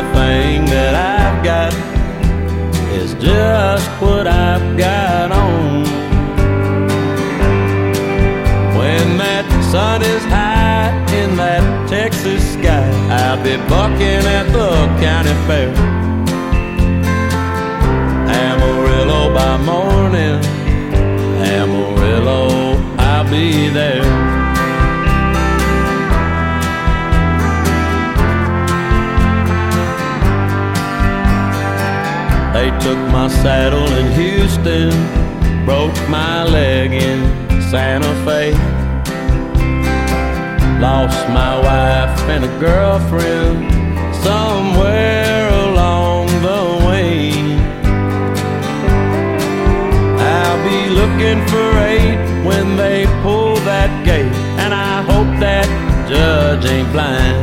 Everything that I've got is just what I've got on. When that sun is high in that Texas sky, I'll be bucking at the county fair. Amarillo by morning, Amarillo, I'll be there. They took my saddle in Houston, broke my leg in Santa Fe, lost my wife and a girlfriend somewhere along the way. I'll be looking for 8 when they pull that gate, and I hope that judge ain't blind.